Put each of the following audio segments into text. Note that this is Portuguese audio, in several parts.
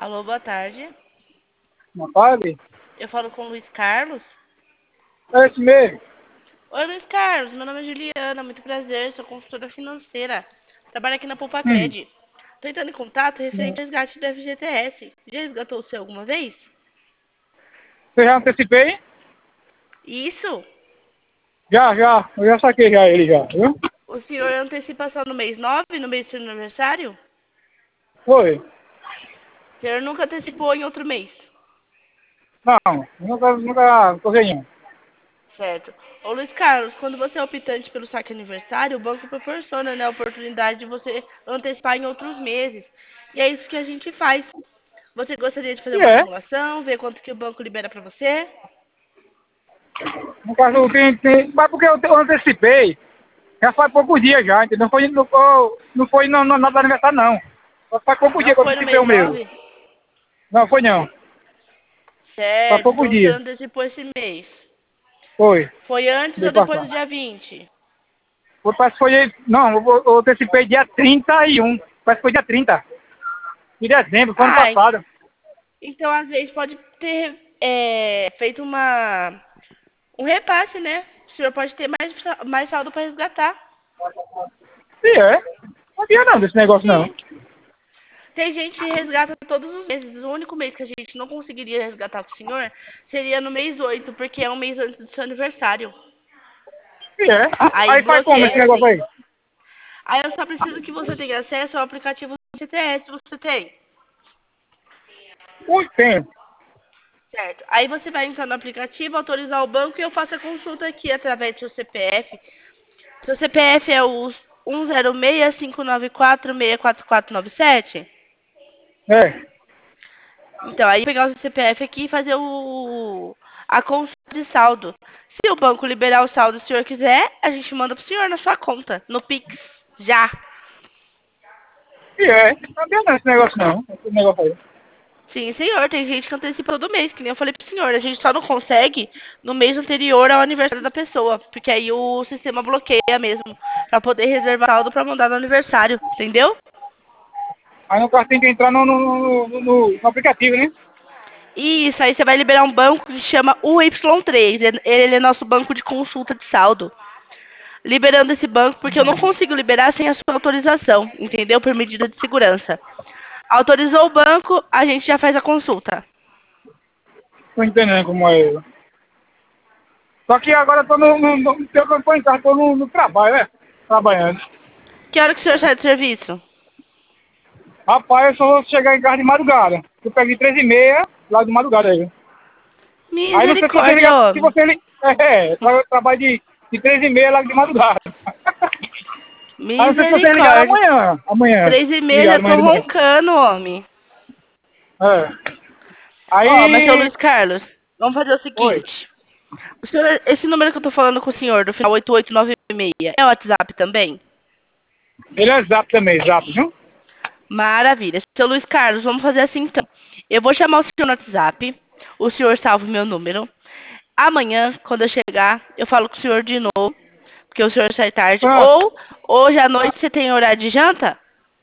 Alô, boa tarde. Não pode? Eu falo com o Luiz Carlos. É esse mesmo. Oi, Luiz Carlos. Meu nome é Juliana. Muito prazer. Sou consultora financeira. Trabalho aqui na Hum. Poupa-Cred. Tô entrando em contato referente ao resgate do FGTS. Já resgatou o seu alguma vez? Você já antecipei? Isso. Já. Eu já saquei já ele já, viu? O senhor antecipa só no mês 9, no mês do seu aniversário? Foi. O senhor nunca antecipou em outro mês? Não, nunca corri nenhum. Certo. Ô Luiz Carlos, quando você é optante pelo saque aniversário, o banco proporciona, né, a oportunidade de você antecipar em outros meses. E é isso que a gente faz. Você gostaria de fazer E uma é. simulação, ver quanto que o banco libera para você? No caso, mas porque eu antecipei, já faz poucos dias já, entendeu? Não foi na data do aniversário, não. Só faz poucos Não dias que eu foi no antecipei mês o meu. 9? Não, foi não. Faz Certo, poucos então você dias. antecipou esse mês. Foi. Foi antes ou Mês depois do passado. dia 20? Parece que foi. Não, eu antecipei dia 31. Parece que foi dia 30 de dezembro, foi ano Ah, passado. então às vezes pode ter feito um repasse, né? O senhor pode ter mais saldo para resgatar. E é. Não havia não desse negócio não. Sim. Tem gente que resgata todos os meses. O único mês que a gente não conseguiria resgatar com o senhor seria no mês 8, porque é um mês antes do seu aniversário. E é. Aí Aí faz como esse bloqueia, negócio sim. aí? Aí eu só preciso que você tenha acesso ao aplicativo do CTS. Você tem? Muito tempo. Certo. Aí você vai entrar no aplicativo, autorizar o banco e eu faço a consulta aqui através do seu CPF. Seu CPF é o 106594644497. É. Então, aí pegar o seu CPF aqui e fazer a consulta de saldo. Se o banco liberar o saldo, se o senhor quiser, a gente manda pro senhor na sua conta, no Pix. Já. E é. Não havia não esse negócio não. Esse negócio aí. Sim, senhor. Tem gente que antecipa todo mês, que nem eu falei pro senhor. A gente só não consegue no mês anterior ao aniversário da pessoa. Porque aí o sistema bloqueia mesmo. Pra poder reservar saldo pra mandar no aniversário. Entendeu? Aí no caso tem que entrar no aplicativo, né? Isso, aí você vai liberar um banco que chama UY3. Ele é nosso banco de consulta de saldo. Liberando esse banco, porque eu não consigo liberar sem a sua autorização, entendeu? Por medida de segurança. Autorizou o banco, a gente já faz a consulta. Tô entendendo como é. Só que agora eu tô eu tô em casa, tô no trabalho, né? Trabalhando. Que hora que o senhor sai do serviço? Rapaz, eu só vou chegar em casa de madrugada. Eu peguei 3h30 lá de madrugada aí. Aí não sei se você Misericórdia, liga, se homem. você liga. Eu trabalho de 3h30 lá de madrugada. Aí não sei se você ligar Misericórdia. amanhã. Amanhã. 3h30 Ligar já tô amanhã de manhã. roncando, homem. É. Ó, mas seu Aí. Luiz Carlos, vamos fazer o Oi. seguinte. O senhor, esse número que eu tô falando com o senhor, do final 8896, é o WhatsApp também? Ele é zap também, zap, viu? Maravilha. Seu Luiz Carlos, vamos fazer assim então. Eu vou chamar o senhor no WhatsApp. O senhor salva o meu número. Amanhã, quando eu chegar, eu falo com o senhor de novo, porque o senhor sai tarde. Ah, Ou hoje à noite você tem horário de janta?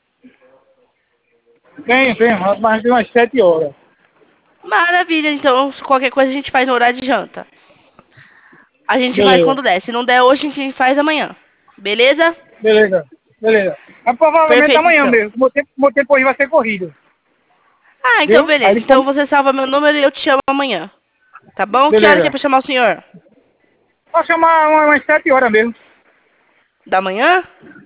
tenho. Mais de umas 7 horas. Maravilha. Então, se qualquer coisa a gente faz no horário de janta. A gente faz Beleza. quando der. Se não der hoje, a gente faz amanhã. Beleza? Beleza. Mas provavelmente Perfeito, amanhã então. mesmo. Meu tempo hoje vai ser corrido. Ah, então Viu? Aí beleza. eles Então estão. você salva meu número e eu te chamo amanhã. Tá bom? Que hora que é Beleza. pra chamar o senhor? Pode chamar umas 7 horas mesmo. Da manhã?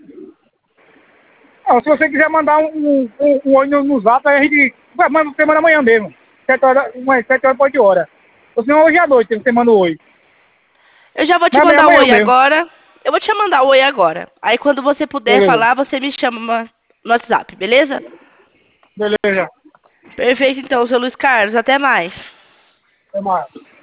Ah, se você quiser mandar um oi no zap, aí a gente. Você manda amanhã mesmo. 7 horas, umas 7 horas por 8 horas. Ou senão hoje à noite você manda o oi. Eu já vou te Mas mandar o amanhã oi mesmo. agora. Eu vou te mandar o oi agora. Aí quando você puder Beleza. falar, você me chama no WhatsApp, beleza? Beleza. Perfeito, então, seu Luiz Carlos. Até mais. Até mais.